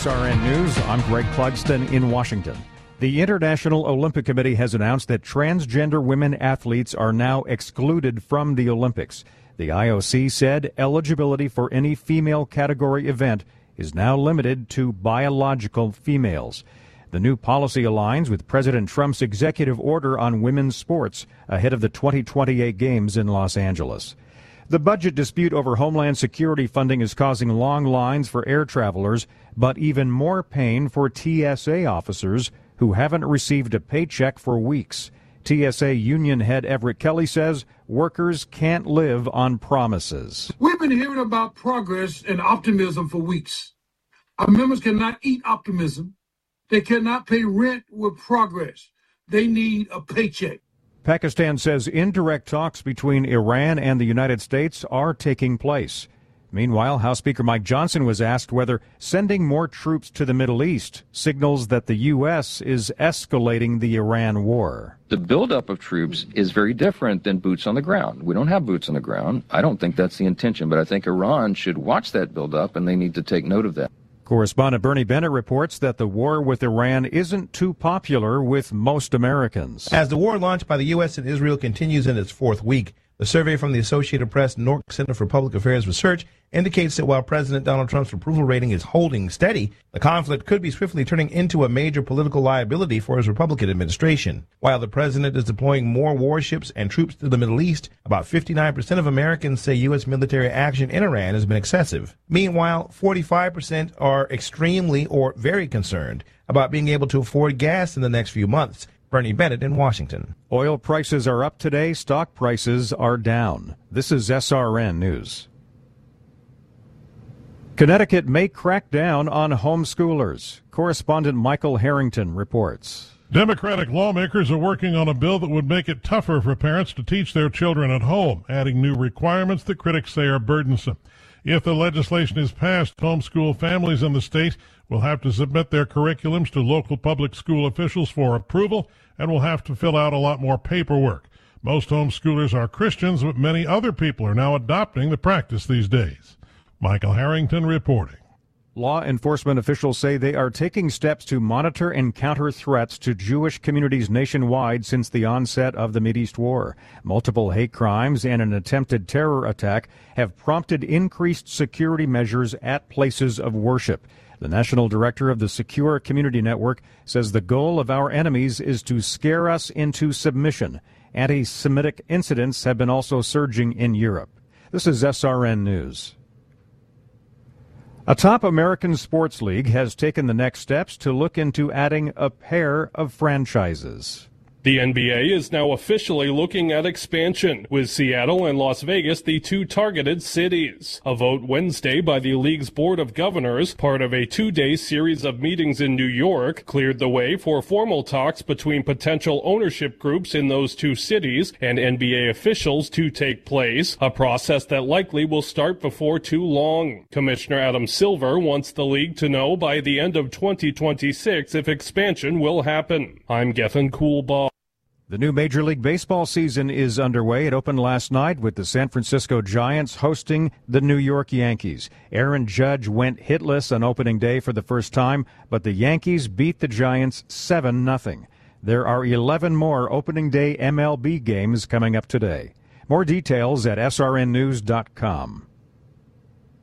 SRN News, I'm Greg Clugston in Washington. The International Olympic Committee has announced that transgender women athletes are now excluded from the Olympics. The IOC said eligibility for any female category event is now limited to biological females. The new policy aligns with President Trump's executive order on women's sports ahead of the 2028 Games in Los Angeles. The budget dispute over Homeland Security funding is causing long lines for air travelers, but even more pain for TSA officers who haven't received a paycheck for weeks. TSA union head Everett Kelly says workers can't live on promises. We've been hearing about progress and optimism for weeks. Our members cannot eat optimism. They cannot pay rent with progress. They need a paycheck. Pakistan says indirect talks between Iran and the United States are taking place. Meanwhile, House Speaker Mike Johnson was asked whether sending more troops to the Middle East signals that the U.S. is escalating the Iran war. The buildup of troops is very different than boots on the ground. We don't have boots on the ground. I don't think that's the intention, but I think Iran should watch that buildup, and they need to take note of that. Correspondent Bernie Bennett reports that the war with Iran isn't too popular with most Americans. As the war launched by the U.S. and Israel continues in its fourth week, the survey from the Associated Press Nork Center for Public Affairs Research indicates that while President Donald Trump's approval rating is holding steady, the conflict could be swiftly turning into a major political liability for his Republican administration. While the president is deploying more warships and troops to the Middle East, about 59% of Americans say U.S. military action in Iran has been excessive. Meanwhile, 45% are extremely or very concerned about being able to afford gas in the next few months. Bernie Bennett in Washington. Oil prices are up today. Stock prices are down. This is SRN News. Connecticut may crack down on homeschoolers. Correspondent Michael Harrington reports. Democratic lawmakers are working on a bill that would make it tougher for parents to teach their children at home, adding new requirements that critics say are burdensome. If the legislation is passed, homeschool families in the state will have to submit their curriculums to local public school officials for approval and will have to fill out a lot more paperwork. Most homeschoolers are Christians, but many other people are now adopting the practice these days. Michael Harrington reporting. Law enforcement officials say they are taking steps to monitor and counter threats to Jewish communities nationwide since the onset of the Mideast War. Multiple hate crimes and an attempted terror attack have prompted increased security measures at places of worship. The national director of the Secure Community Network says the goal of our enemies is to scare us into submission. Anti-Semitic incidents have been also surging in Europe. This is SRN News. A top American sports league has taken the next steps to look into adding a pair of franchises. The NBA is now officially looking at expansion, with Seattle and Las Vegas the two targeted cities. A vote Wednesday by the league's Board of Governors, part of a two-day series of meetings in New York, cleared the way for formal talks between potential ownership groups in those two cities and NBA officials to take place, a process that likely will start before too long. Commissioner Adam Silver wants the league to know by the end of 2026 if expansion will happen. I'm Gethin Coolbaugh. The new Major League Baseball season is underway. It opened last night with the San Francisco Giants hosting the New York Yankees. Aaron Judge went hitless on opening day for the first time, but the Yankees beat the Giants 7-0. There are 11 more opening day MLB games coming up today. More details at srnnews.com.